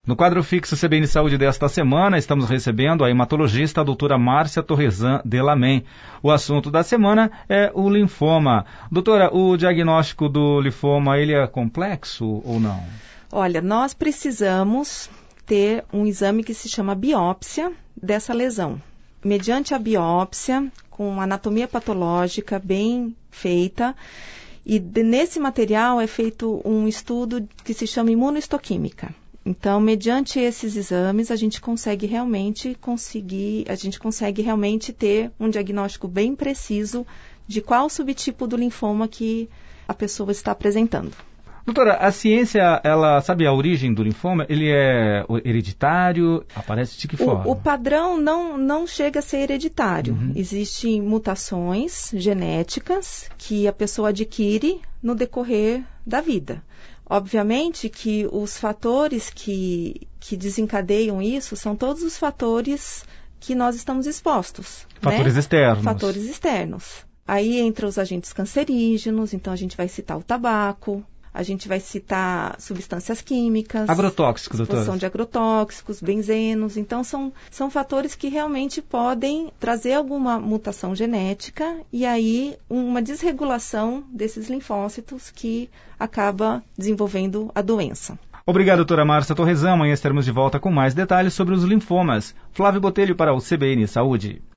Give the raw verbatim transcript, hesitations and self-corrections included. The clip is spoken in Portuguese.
No quadro fixo C B N Saúde desta semana, estamos recebendo a hematologista a doutora Márcia Torresan Delamen. O assunto da semana é o linfoma. Doutora, o diagnóstico do linfoma, ele é complexo ou não? Olha, nós precisamos ter um exame que se chama biópsia dessa lesão. Mediante a biópsia, com anatomia patológica bem feita, e de, nesse material é feito um estudo que se chama imunohistoquímica. Então, mediante esses exames, a gente consegue realmente conseguir, a gente consegue realmente ter um diagnóstico bem preciso de qual subtipo do linfoma que a pessoa está apresentando. Doutora, a ciência, ela sabe a origem do linfoma? Ele é hereditário? Aparece de que forma? O, o padrão não, não chega a ser hereditário. Uhum. Existem mutações genéticas que a pessoa adquire no decorrer da vida. Obviamente que os fatores que, que desencadeiam isso são todos os fatores que nós estamos expostos. Fatores né? externos. Fatores externos. Aí entra os agentes cancerígenos, então a gente vai citar o tabaco, a gente vai citar substâncias químicas. Agrotóxicos, doutora. Exposição de agrotóxicos, benzenos. Então, são, são fatores que realmente podem trazer alguma mutação genética e aí uma desregulação desses linfócitos que acaba desenvolvendo a doença. Obrigado, doutora Márcia Torresan. Amanhã estaremos de volta com mais detalhes sobre os linfomas. Flávio Botelho para o C B N Saúde.